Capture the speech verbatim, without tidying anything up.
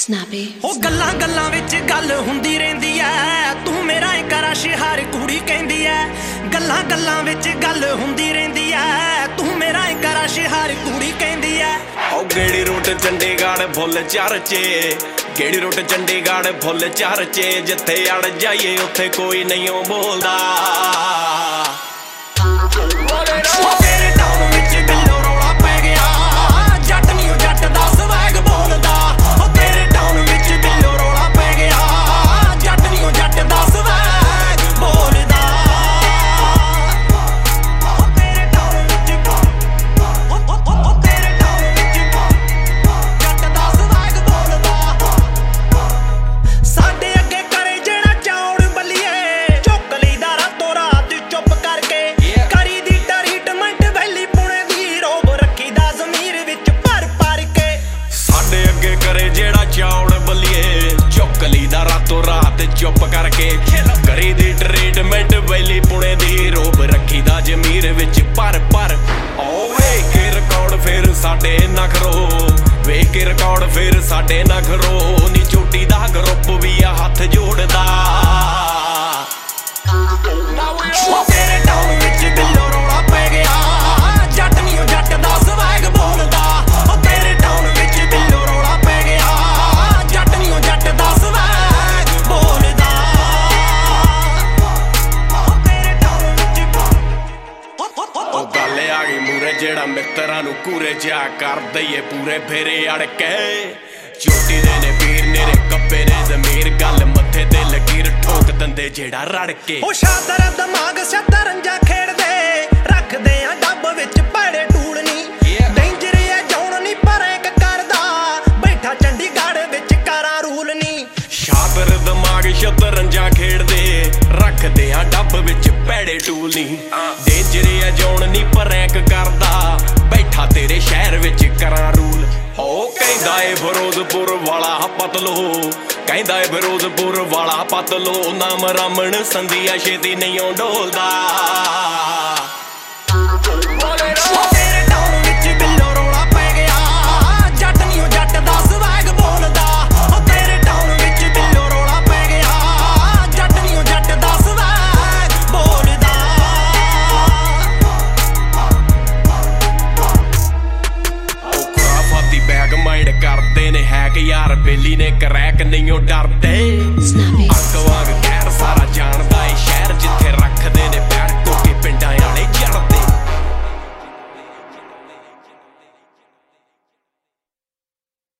Snappy ਉਹ ਗੱਲਾਂ ਗੱਲਾਂ ਵਿੱਚ ਗੱਲ ਹੁੰਦੀ ਰਹਿੰਦੀ ਐ, ਤੂੰ ਮੇਰਾ ਇੱਕ ਰਸ਼ ਹਰ ਕੁੜੀ ਕਹਿੰਦੀ ਐ। ਗੱਲਾਂ ਗੱਲਾਂ ਵਿੱਚ ਗੱਲ ਹੁੰਦੀ ਰਹਿੰਦੀ ਐ, ਤੂੰ ਮੇਰਾ ਇੱਕ ਰਸ਼ ਹਰ ਕੁੜੀ ਕਹਿੰਦੀ ਐ। ਉਹ ਗੇੜੀ ਰੋਟ ਚੰਡੀਗੜ੍ਹ ਫੁੱਲ ਚਰਚੇ, ਗੇੜੀ ਰੋਟ ਚੰਡੀਗੜ੍ਹ ਫੁੱਲ ਚਰਚੇ, ਜਿੱਥੇ ਅੜ ਜਾਈਏ ਉੱਥੇ ਕੋਈ ਨਹੀਂ ਓ ਬੋਲਦਾ। ਤੇਰੇ ਟਾਊਨ ਵਿੱਚ ਬਿੱਲੋ ਰੌਲਾ ਪੈ ਗਿਆ, ਜੱਟ ਨਹੀਂ ਓ ਜੱਟ ਦਾ ਸਵੈਗ ਬੋਲਦਾ। ਉਹ ਤੇਰੇ ਟਾਊਨ ਵਿੱਚ ਬਿੱਲੋ ਰੌਲਾ ਪੈ ਗਿਆ, ਜੱਟ ਨਹੀਂ ਓ ਜੱਟ ਦਾ ਸਵੈਗ ਬੋਲਦਾ। ਉਹ ਤੇਰੇ ਟਾਊਨ ਵਿੱਚ ਉਹ ਤੇਰੇ ਟਾਊਨ ਵਿੱਚ ਜੱਟ ਦਾ ਸਵੈਗ ਬੋਲਦਾ। ਸਾਡੇ ਅੱਗੇ ਕਰੇ ਜਿਹੜਾ ਚੌੜ ਬੱਲੀਏ, ਚੁੱਕ ਲਈਦਾ ਰਾਤੋਂ ਰਾਤ ਚੁੱਪ ਕਰਕੇ। ਕਰੀ ਦੀ ਟਰੀਟਮੈਂਟ ਵੈਲੀ ਪੁਣੇ ਦੀ, ਰੋਬ ਰੱਖੀਦਾ ਜ਼ਮੀਰ ਵਿੱਚ ਭਰ ਭਰ ਕੇ। ਸਾਡੇ ਅੱਗੇ ਕਰੇ ਜਿਹੜਾ ਚੌੜ ਬੱਲੀਏ, ਚੁੱਕ ਲਈਦਾ ਰਾਤੋਂ ਰਾਤ ਚੁੱਪ ਕਰਕੇ। ਕਰੀ ਦੀ ਟਰੀਟਮੈਂਟ ਵੈਲੀ ਪੁਣੇ ਦੀ, ਰੋਬ ਰੱਖੀਦਾ ਜ਼ਮੀਰ ਵਿੱਚ ਭਰ ਭਰ। ਓ ਵੇਖ ਕੇ ਰਿਕਾਰਡ ਫੇਰ ਸਾਡੇ ਨਖਰੋ, ਵੇਖ ਕੇ ਰਿਕਾਰਡ ਫੇਰ ਸਾਡੇ ਨਖਰੋ। ਨੀ ਚੋਟੀ ਦਾ ਗਰੁੱਪ ਵੀ ਆ ਹੱਥ ਜੋੜਦਾ। ਉਹ ਤੇਰੇ ਟਾਊਨ ਵਿੱਚ ਬਿੱਲੋ ਰੌਲਾ ਪੈ ਗਿਆ, ਜੱਟ ਨਹੀਂ ਓ ਜੱਟ ਦਾ ਸਵੈਗ ਬੋਲਦਾ। ਉਹ ਤੇਰੇ ਟਾਊਨ ਵਿੱਚ ਬਿੱਲੋ ਰੌਲਾ ਪੈ ਗਿਆ, ਜੱਟ ਨਹੀਂ ਓ ਜੱਟ ਦਾ ਸਵੈਗ ਬੋਲਦਾ। ਉਹ ਤੇਰੇ ਟਾਊਨ ਵਿੱਚ ਉਹ ਗੱਲ ਆ ਗਈ ਮੂਰੇ, ਜਿਹੜਾ ਮਿੱਤਰਾਂ ਨੂੰ ਕੂਰੇ ਜਾ ਕਰ ਦਈਏ ਪੂਰੇ ਫੇਰੇ ਅੜ ਕੇ। ਚੋਟੀ ਦੇ ਨੇ ਵੀਰ ਨੇਰੇ ਕੱਪੇ ਨੇ ਜ਼ਮੀਰ, ਗੱਲ ਮੱਥੇ ਤੇ ਲਕੀਰ ਠੋਕ ਦਿੰਦੇ ਜਿਹੜਾ ਰੜ ਕੇ। ਉਹ ਸ਼ਾਦਰ ਦਿਮਾਗ ਸ਼ਤਰੰਜਾ ਖੇਡਦੇ, ਰੱਖਦੇ ਆ ਡੱਬ ਵਿੱਚ ਭੜੇ ਟੂਲ ਨੀ। ਡੇਂਜਰ ਐ ਜੌਣ ਨੀ ਪਰੇਕ ਕਰਦਾ, ਬੈਠਾ ਚੰਡੀਗੜ੍ਹ ਵਿੱਚ ਕਰਾਂ ਰੂਲ ਨੀ। ਸ਼ਾਦਰ ਦਿਮਾਗ ਸ਼ਤਰੰਜਾ ਖੇਡਦੇ, ਰੱਖਦੇ ਆ ਡੱਬ ਵਿੱਚ ਭੈੜੇ ਟੂਲ ਨੀ। ਡੇਂਜਰ ਐ ਜੌਣ ਨੀ ਪਰੇਕ ਕਰਦਾ, ਬੈਠਾ ਤੇਰੇ ਸ਼ਹਿਰ ਵਿੱਚ ਕਰਾਂ ਰੂਲ। ਹੋ ਕਹਿੰਦਾ ਏ ਫਿਰੋਜ਼ਪੁਰ ਵਾਲਾ ਪਤਲੋ, ਕਹਿੰਦਾ ਏ ਫਿਰੋਜ਼ਪੁਰ ਵਾਲਾ ਪਤਲੋ। ਨਾਮ ਰਾਮਣ ਸੰਧੀਆ ਛੇਤੀ ਨਹੀਂ ਓ ਡੋਲਦਾ।